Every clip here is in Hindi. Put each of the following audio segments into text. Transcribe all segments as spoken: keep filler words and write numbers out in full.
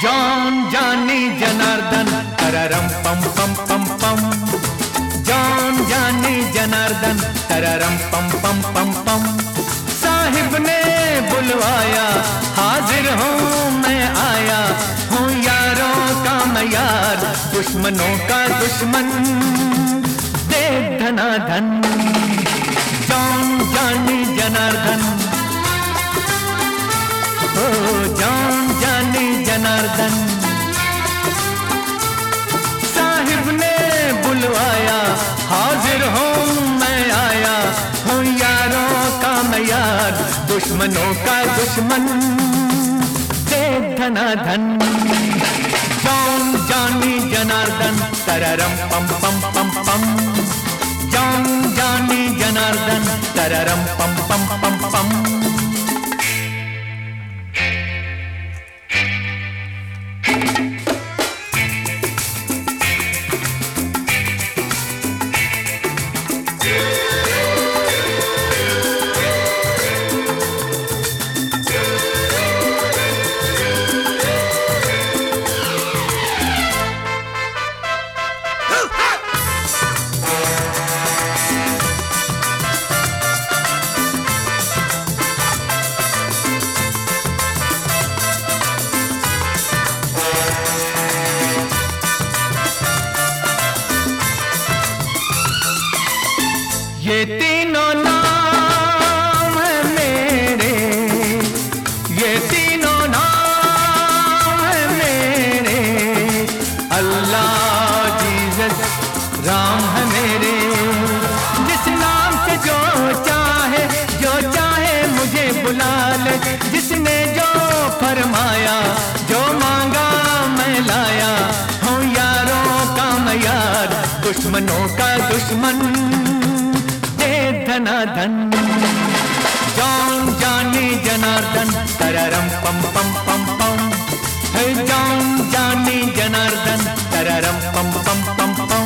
जान जानी जनार्दन तररम पम पम पम पम। जान जानी जनार्दन तररम पम पम पम पम। साहिब ने बुलवाया हाजिर हूँ मैं आया हूँ यारों का मैं यार दुश्मनों का दुश्मन दे धनाधन। जान जानी जनार्दन ओ जान जानी जनार्दन। साहिब ने बुलवाया हाजिर हूँ मैं आया हूँ यारों का मैं यार दुश्मनों का दुश्मन दे धनाधन। जान जानी जनार्दन तररम पम पम पम पम। जान जानी जनार्दन तररम पम पम पम पम। ये तीनों नाम है मेरे, ये तीनों नाम है मेरे। अल्लाह जीसस राम है मेरे। जिस नाम से जो चाहे जो चाहे मुझे बुला ले। जिसने जो फरमाया जो मांगा मैं लाया हूँ यारों का मैं यार दुश्मनों का दुश्मन धनाधन। जान जानी जनार्दन तररम पम पम पम पम। है जान जानी जनार्दन तररम पम पम पम पम।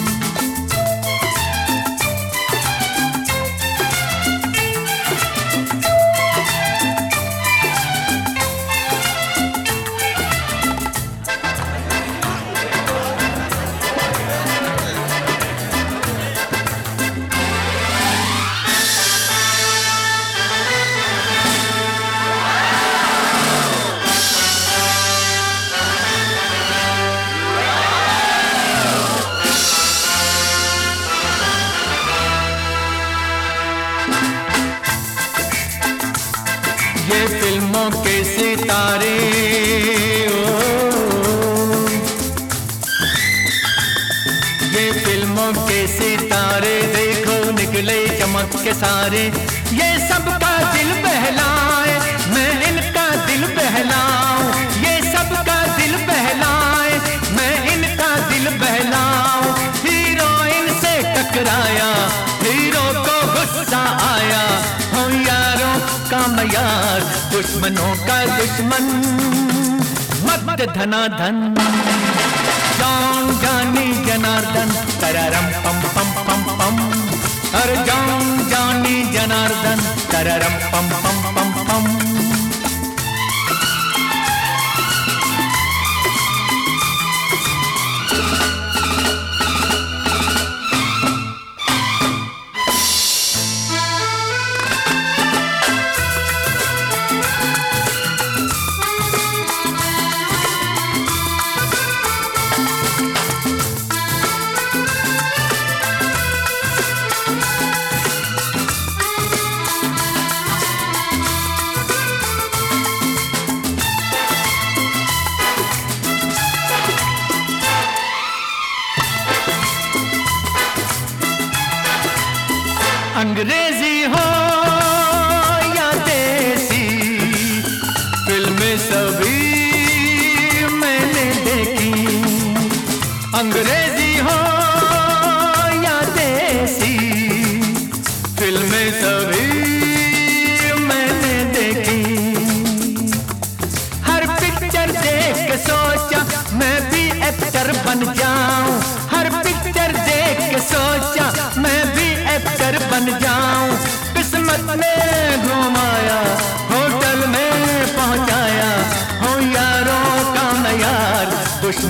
ये फिल्मों के सितारे ओ, ये फिल्मों के सितारे देखो निकले चमक के सारे। ये सबका दिल बहलाए मैं इनका दिल बहलाऊं। ये सबका दिल बहलाए मैं इनका दिल बहलाऊं। हीरोइन से टकराया हीरो को गुस्सा आया हूँ यारों का मैं यार दुश्मनों का दुश्मन मत धनाधन। जान जानी जनार्दन तररम पम पम पम पम। हर जान जानी जनार्दन तररम पम पम पम पम।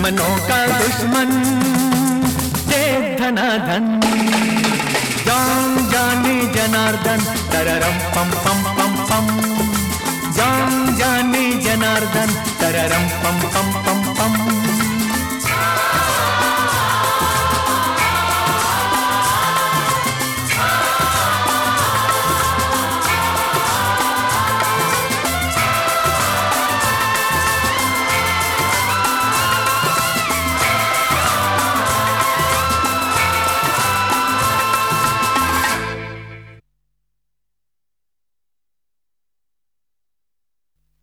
दुश्मनों का दुश्मन दे धनाधन। जान जानी जनार्दन तररम पम पम पम पम, जान जानी जनार्दन तररम पम पम पम।